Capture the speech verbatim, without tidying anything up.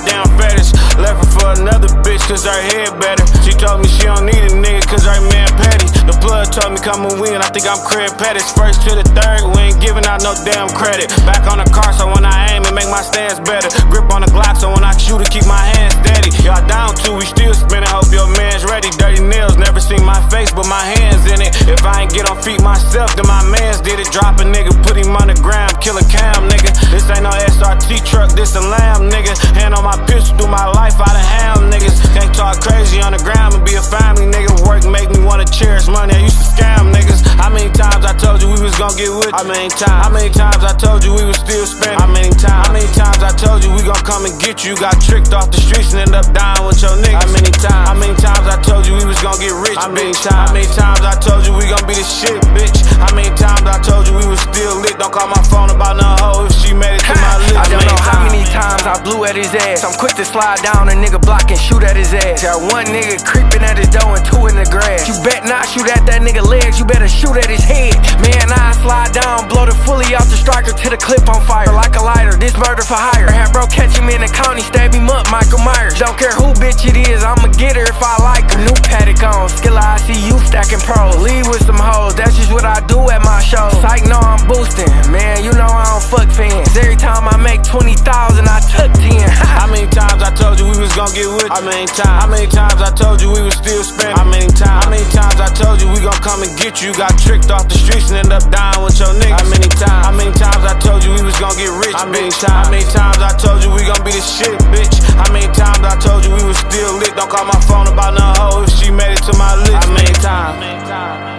damn fetish. Left her for another bitch cause her head better. She told me she don't need a nigga cause her man petty. The plug told me come and win, I think I'm Craig Pettis. First to the third, we ain't giving out no damn credit. Back on the car so when I aim it make my stance better. Grip on the Glock so when I shoot it keep my hands steady. Y'all down too, we still spinning, hope your man's ready. Dirty nails, never seen my face but my hands in it. If I ain't get on feet myself then my mans did it. Drop a nigga, put him on the gram, kill a cam nigga. This ain't no S R T truck, this a lamb nigga. Hand on my pistol through my life, I done ham niggas. Can't talk crazy on the ground and be a family nigga. Work make me wanna cherish money, I used to scam niggas. How many times I told you we was gon' get with you? How many times? How many times I told you we was still spending? How many times? How many times I told you we gon' come and get you? Got tricked off the streets and end up dying with your niggas. How many times? How many times I told you we was gon' get rich? How many times? How many times I told you we gon' be the shit, bitch? How many times I told you we was still lit? Don't call my phone about no hoe if she made it to my list. I don't know how many times I blew at his ass. I'm quick to slide down a nigga block and shoot at his ass. Got one nigga creeping at his door and two in the grass. You bet not shoot at that nigga legs, you better shoot at his head. Man, I slide down, blow the fully out the striker to the clip on fire. Like a lighter, this murder for hire. Had bro catch him in the county, stab him up, Michael Myers. Don't care who bitch it is, I'ma get her if I like her. New paddock on, Skilla I see you stacking pros. Lead with some hoes, that's just what I do at my show. Psych, know I'm boosting, man, you know I don't fuck fans. Every time I make twenty thousand, I took ten. How many times I told you we was gon' get with you? How many times? How many times I told you we was still spending? How many times? How many times I told you we gon' come and get you? Got tricked off the streets and end up dying with your niggas. How many times? How many times I told you we was gon' get rich? How many times? How many times I told you we gon' be the shit, bitch? How many times I told you we was still lit? Don't call my phone about no hoe if she made it to my list. How many times?